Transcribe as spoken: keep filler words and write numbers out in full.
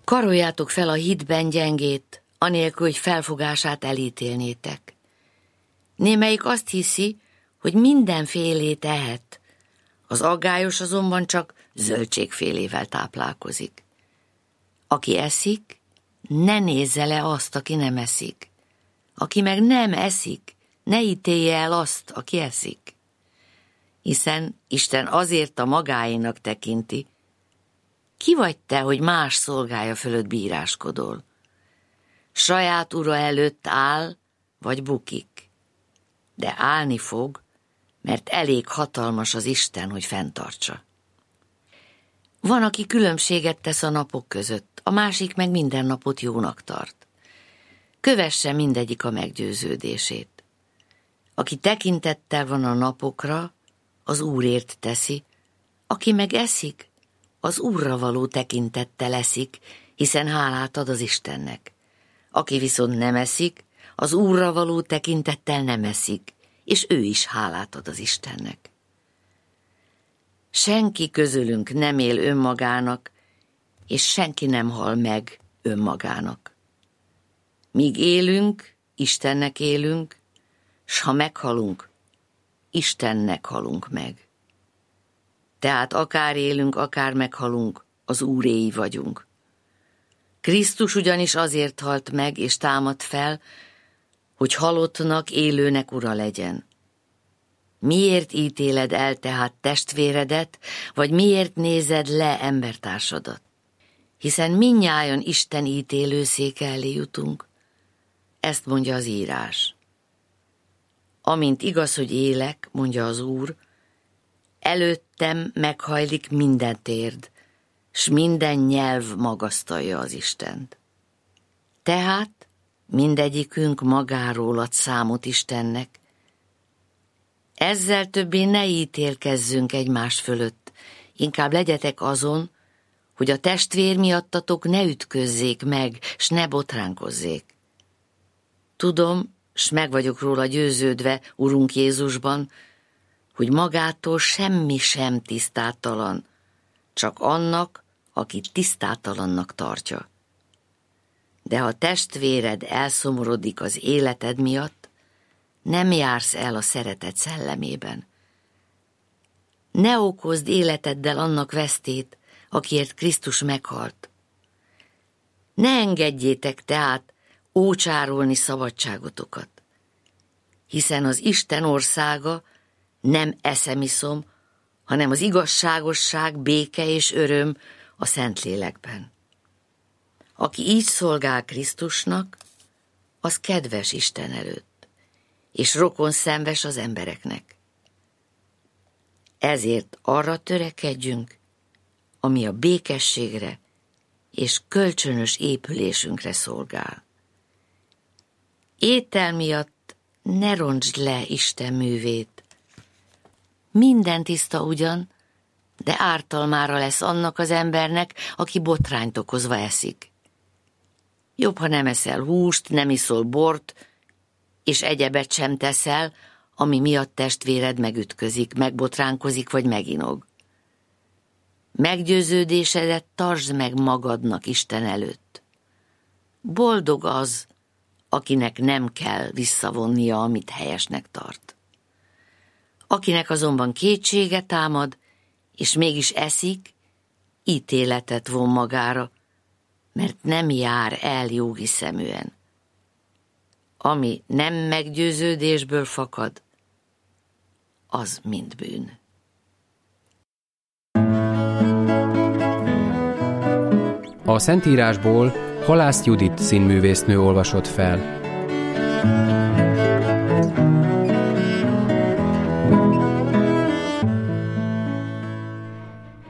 Karoljátok fel a hitben gyengét, anélkül, hogy felfogását elítélnétek. Némelyik azt hiszi, hogy mindenfélét ehet, az aggályos azonban csak zöldségfélével táplálkozik. Aki eszik, ne nézze le azt, aki nem eszik. Aki meg nem eszik, ne ítélje el azt, aki eszik. Hiszen Isten azért a magáénak tekinti. Ki vagy te, hogy más szolgája fölött bíráskodol? Saját ura előtt áll, vagy bukik. De állni fog, mert elég hatalmas az Isten, hogy fenntartsa. Van, aki különbséget tesz a napok között, a másik meg minden napot jónak tart. Kövesse mindegyik a meggyőződését. Aki tekintettel van a napokra, az Úrért teszi, aki meg eszik, az Úrra való tekintettel eszik, hiszen hálát ad az Istennek. Aki viszont nem eszik, az Úrra való tekintettel nem eszik, és ő is hálát ad az Istennek. Senki közülünk nem él önmagának, és senki nem hal meg önmagának. Míg élünk, Istennek élünk, s ha meghalunk, Istennek halunk meg. Tehát akár élünk, akár meghalunk, az Úréi vagyunk. Krisztus ugyanis azért halt meg és támadt fel, hogy halottnak, élőnek ura legyen. Miért ítéled el tehát testvéredet, vagy miért nézed le embertársadat? Hiszen mindnyájan Isten ítélőszéke elé jutunk. Ezt mondja az írás. Amint igaz, hogy élek, mondja az Úr, előttem meghajlik minden térd, s minden nyelv magasztalja az Istent. Tehát mindegyikünk magáról ad számot Istennek. Ezzel többé ne ítélkezzünk egymás fölött, inkább legyetek azon, hogy a testvér miattatok ne ütközzék meg, s ne botránkozzék. Tudom, s meg vagyok róla győződve, Urunk Jézusban, hogy magától semmi sem tisztátalan, csak annak, aki tisztátalannak tartja. De ha testvéred elszomorodik az életed miatt, nem jársz el a szeretet szellemében. Ne okozd életeddel annak vesztét, akiért Krisztus meghalt. Ne engedjétek tehát ócsárolni szabadságotokat, hiszen az Isten országa nem eszemiszom, hanem az igazságosság, béke és öröm a Szentlélekben. Aki így szolgál Krisztusnak, az kedves Isten előtt, és rokon szenves az embereknek. Ezért arra törekedjünk, ami a békességre és kölcsönös épülésünkre szolgál. Étel miatt ne rontsd le Isten művét. Minden tiszta ugyan, de ártalmára lesz annak az embernek, aki botrányt okozva eszik. Jobb, ha nem eszel húst, nem iszol bort, és egyebet sem teszel, ami miatt testvéred megütközik, megbotránkozik vagy meginog. Meggyőződésedet tartsd meg magadnak Isten előtt. Boldog az, akinek nem kell visszavonnia, amit helyesnek tart. Akinek azonban kétsége támad, és mégis eszik, ítéletet von magára, mert nem jár el jóhiszeműen. Ami nem meggyőződésből fakad, az mind bűn. A Szentírásból Halász Judit színművésznő olvasott fel.